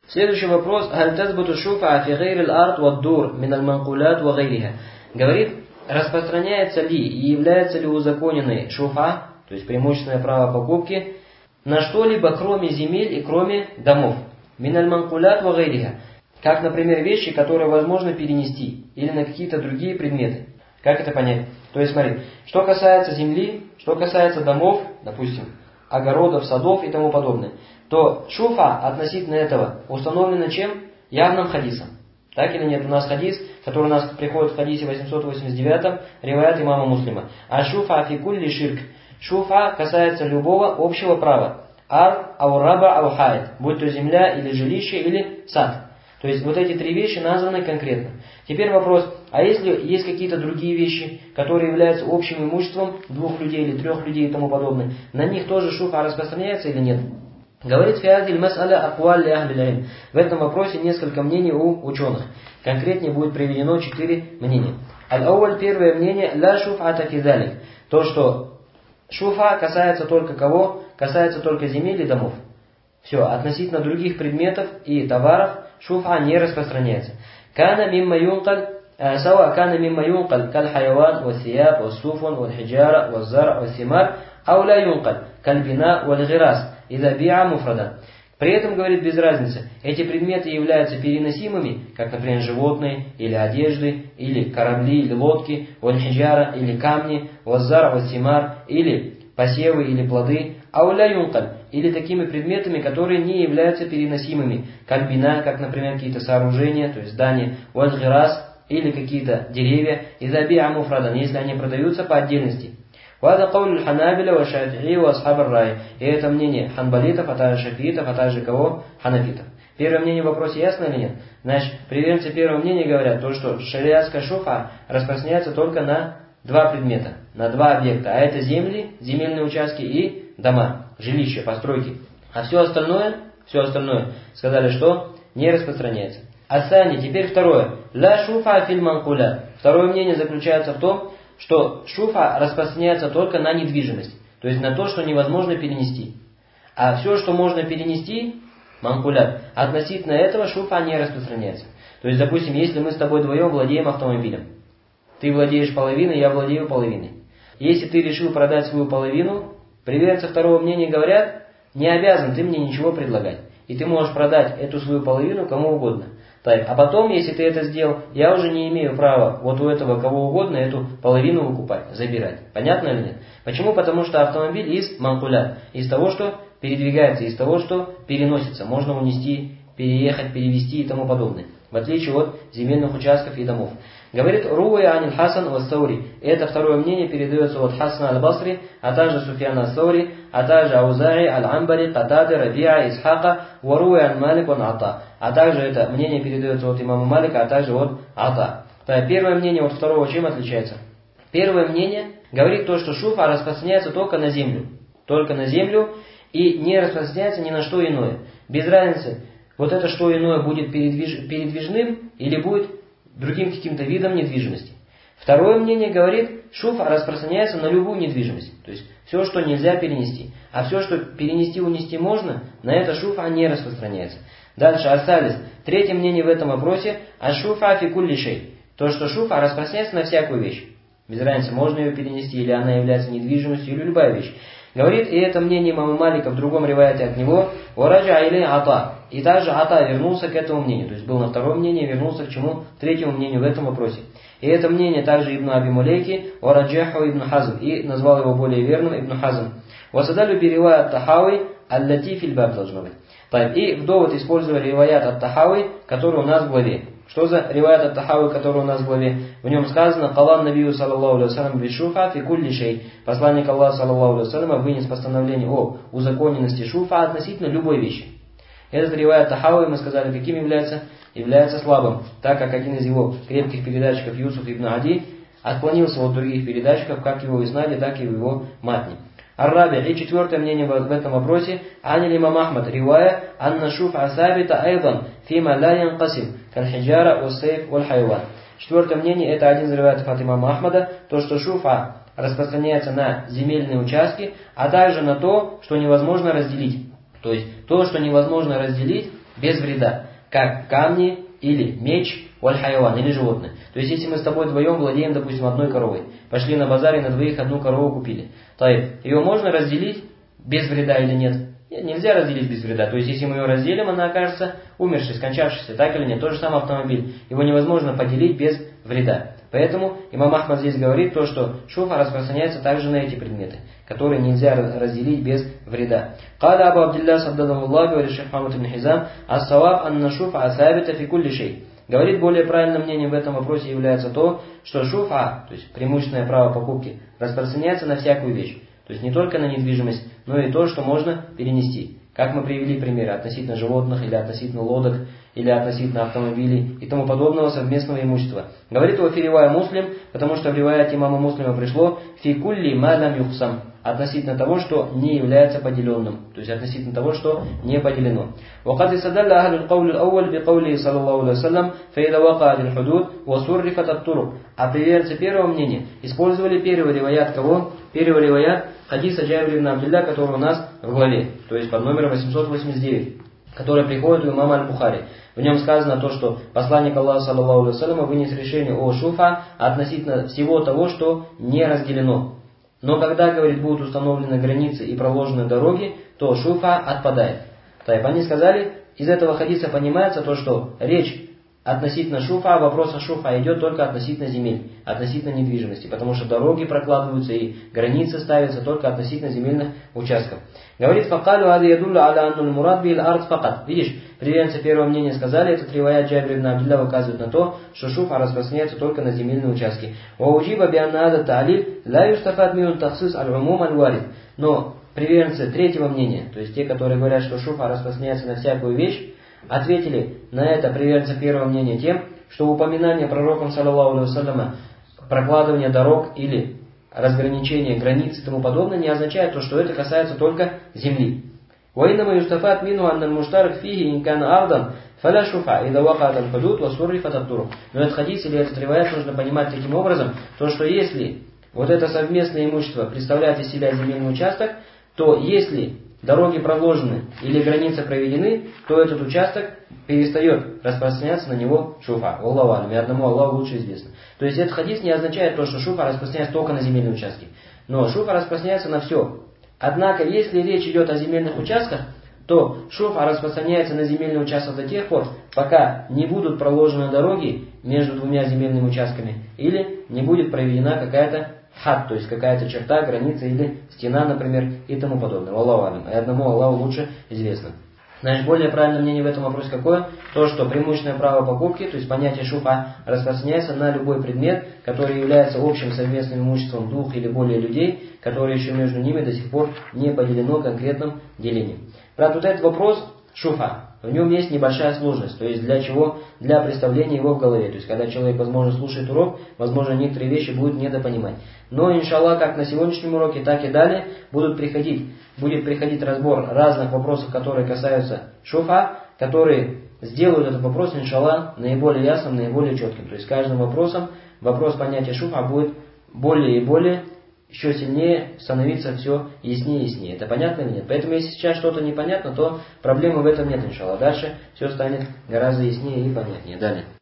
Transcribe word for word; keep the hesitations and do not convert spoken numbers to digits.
Следующий вопрос. Говорит, распространяется ли и является ли узаконенной шуфа, то есть преимущественное право покупки, на что-либо кроме земель и кроме домов. Миналь манкулят ва гайриха. Как, например, вещи, которые возможно перенести, или на какие-то другие предметы. Как это понять? То есть, смотри, что касается земли, что касается домов, допустим, огородов, садов и тому подобное, то шуфа относительно этого установлена чем? Явным хадисом. Так или нет? У нас хадис, который у нас приходит в хадисе восемьсот восемьдесят девятом, риваят имама Муслима. А шуфа фи кулли ширк. Шуфа касается любого общего права. Ар, аураба, аухайт. Будь то земля, или жилище, или сад. То есть вот эти три вещи названы конкретно. Теперь вопрос, а если есть какие-то другие вещи, которые являются общим имуществом двух людей или трех людей и тому подобное, на них тоже шуфа распространяется или нет? Говорит фиадиль мас'аля акваль ахлиль. В этом вопросе несколько мнений у ученых. Конкретнее будет приведено четыре мнения. Аль-ауаль, первое мнение, ла шуф'ата фи залик. То, что шуфа касается только кого? Касается только земель и домов. Все, относительно других предметов и товаров шуфа не распространяется. Кана мимма юнкаль, сава кана мимма юнкаль, каль хайван, ва сияб, ва суфун, ва хиджара, ва зара, ва симар, ау ла юнкаль, каль бина, ва лгирас, иза биа муфрада. При этом, говорит, без разницы, эти предметы являются переносимыми, как, например, животные, или одежды, или корабли, или лодки, ва хиджара, или камни, ва зара, ва симар, или посевы, или плоды, ау ла юнкаль, или такими предметами, которые не являются переносимыми, кальбина, как, например, какие-то сооружения, то есть здания, уальгирас, или какие-то деревья, изабиа муфрадан, если они продаются по отдельности. Вада кауль ханабиля ва шафии ва асхаб рай. И это мнение ханбалитов, а также шафиитов, а также кого? Ханафитов. Первое мнение в вопросе ясно или нет? Значит, приверженцы первого мнения говорят, то, что шариатская шуфа распространяется только на два предмета, на два объекта, а это земли, земельные участки и дома, жилища, постройки. А все остальное, все остальное, сказали, что не распространяется. Асани, теперь второе. Ла шуфа филь манкуля. Второе мнение заключается в том, что шуфа распространяется только на недвижимость, то есть на то, что невозможно перенести. А все, что можно перенести, манкулят, относительно этого шуфа не распространяется. То есть, допустим, если мы с тобой вдвоем владеем автомобилем, ты владеешь половиной, я владею половиной. Если ты решил продать свою половину, приверженцы второго мнения говорят, не обязан ты мне ничего предлагать. И ты можешь продать эту свою половину кому угодно. Так, а потом, если ты это сделал, я уже не имею права вот у этого кого угодно эту половину выкупать, забирать. Понятно или нет? Почему? Потому что автомобиль из манкуля, из того, что передвигается, из того, что переносится. Можно унести, переехать, перевести и тому подобное. В отличие от земельных участков и домов. Говорит Руя анил Хасан ва-Саури. Это второе мнение передается от Хасана аль-Басри, а также Суфьяна аль-Саури, а также Аузаи, аль-Амбари, Катады, Рабиа, Исхака, Варуя аль-Малик, он Ата. А также это мнение передается от имама Малика, а также от Ата. Первое мнение от второго чем отличается? Первое мнение говорит то, что шуфа распространяется только на землю. Только на землю и не распространяется ни на что иное. Без разницы, вот это что иное будет передвиж... передвижным или будет другим каким-то видом недвижимости. Второе мнение говорит, шуфа распространяется на любую недвижимость. То есть все, что нельзя перенести. А все, что перенести, унести можно, на это шуфа не распространяется. Дальше асалис. Третье мнение в этом вопросе, аш-шуфа фи кулли шей. То, что шуфа распространяется на всякую вещь. Без разницы, можно ее перенести, или она является недвижимостью, или любая вещь. Говорит, и это мнение имама Малика в другом риваяте от него, «Вараджа или ата». И также Ата вернулся к этому мнению. То есть был на втором мнении, вернулся к чему? К третьему мнению в этом вопросе. И это мнение также Ибн Аби Мулейки, «Вараджаху Ибн Хазм». И назвал его более верным Ибн Хазм. «Васадалю перевая ат-Тахави, аллати фильбаб» должно быть. И в довод использовали риваят ат-Тахави, который у нас в главе. Что за риваят ат-Тахави, который у нас в главе? В нем сказано, «Калан набию саллаллаху алейхи вассалям бишуфа фи кулли шей». Посланник Аллаха саллаллаху алейхи вассалям вынес постановление о узаконенности шуфа относительно любой вещи. Этот риваят ат-Тахави, мы сказали, каким является? Является слабым, так как один из его крепких передатчиков Юсуф ибн Ади отклонился от других передатчиков, как его изнаде, так и в его матне. Ар-Раби, и четвертое мнение в этом вопросе, анил имам Ахмад, ривая, анна шуфа сабита айдан, фима ла янкасим, каль-хиджара, ус-сейф, валь-хайван. Четвертое мнение, это один из риваятов от имама Ахмада, то, что шуфа распространяется на земельные участки, а также на то, что невозможно разделить. То есть, то, что невозможно разделить, без вреда, как камни или меч, валь-хайван, или животные. То есть, если мы с тобой вдвоем владеем, допустим, одной коровой, пошли на базар и на двоих одну корову купили, то ее можно разделить без вреда или нет? Нет, нельзя разделить без вреда. То есть, если мы ее разделим, она окажется умершей, скончавшейся, так или нет? То же самое автомобиль. Его невозможно поделить без вреда. Поэтому имам Ахмад здесь говорит то, что шуфа распространяется также на эти предметы, которые нельзя разделить без вреда. Каля Абу Абдилля саддадахуллах, говорит шейх Мухаммад ибн Хизам, ас-саваб анна шуфа сабита фи кулли шей. Говорит, более правильным мнением в этом вопросе является то, что шуфа, то есть преимущественное право покупки, распространяется на всякую вещь. То есть не только на недвижимость, но и то, что можно перенести. Как мы привели примеры относительно животных, или относительно лодок, или относительно автомобилей и тому подобного совместного имущества. Говорит его фиривая муслим, потому что в риваяте имама Муслима пришло фи кулли ма лам юхсам, относительно того, что не является поделенным, то есть относительно того, что не поделено. وقد استدل أهل القول الأول بقوله صلى الله عليه وسلم فإذا وقعت الحدود وصرفت الطرق. А приверженцы первого мнения использовали первый риваят кого? Первый риваят хадиса Джабира ибн Абдилля, который у нас в главе, то есть под номером восемьсот восемьдесят девять, который приходит у имама Аль-Бухари. В нем сказано то, что посланник Аллаха саллаллаху алейхи вассаляма вынес решение о шуфа относительно всего того, что не разделено. Но когда, говорит, будут установлены границы и проложены дороги, то шуфа отпадает. То есть они сказали, из этого хадиса понимается то, что речь относительно шуфа, вопрос о шуфа идет только относительно земель, относительно недвижимости, потому что дороги прокладываются и границы ставятся только относительно земельных участков. Говорит, факалю ады ядулля аля аннуль мурад бил ард факат. Видишь, приверженцы первого мнения сказали, этот риваят Джабир ибн Абдилля указывает на то, что шуфа распространяется только на земельные участки. Вауджиба бианна ада та'алиль ла юстафад мин тахсис аль-умум аль-варид. Но приверженцы третьего мнения, то есть те, которые говорят, что шуфа распространяется на всякую вещь, ответили на это приверженцы первого мнения тем, что упоминание пророком саллаллаху алейхи вассаляма прокладывания дорог или разграничение границ и тому подобное не означает то, что это касается только земли. وإنما يستفاد منه أن المشترك فيه إن كان أرضا فلا شفعة إذا وقعت الحدود وصرفت الطرق. Но этот хадис или этот риваят нужно понимать таким образом, то что если вот это совместное имущество представляет из себя земельный участок, то если дороги проложены или границы проведены, то этот участок перестает распространяться на него шуфа. Аллаху алям, и одному Аллаху лучше известно. То есть этот хадис не означает то, что шуфа распространяется только на земельные участки. Но шуфа распространяется на все. Однако, если речь идет о земельных участках, то шуфа распространяется на земельный участок до тех пор, пока не будут проложены дороги между двумя земельными участками, или не будет проведена какая-то хад, то есть какая-то черта, граница или стена, например, и тому подобное. Аллаху алям, и одному Аллаху лучше известно. Значит, более правильное мнение в этом вопросе какое? То, что преимущественное право покупки, то есть понятие шуфа, распространяется на любой предмет, который является общим совместным имуществом двух или более людей, которые еще между ними до сих пор не поделено конкретным делением. Правда, вот этот вопрос шуфа, в нем есть небольшая сложность, то есть для чего? Для представления его в голове. То есть когда человек, возможно, слушает урок, возможно, некоторые вещи будет недопонимать. Но, иншаллах, как на сегодняшнем уроке, так и далее будут приходить, будет приходить разбор разных вопросов, которые касаются шуфа, которые сделают этот вопрос, иншаллах, наиболее ясным, наиболее четким. То есть каждым вопросом вопрос понятия шуфа будет более и более еще сильнее становиться все яснее и яснее. Это понятно или нет? Поэтому если сейчас что-то непонятно, то проблемы в этом нет, иншаллах. Дальше все станет гораздо яснее и понятнее. Далее.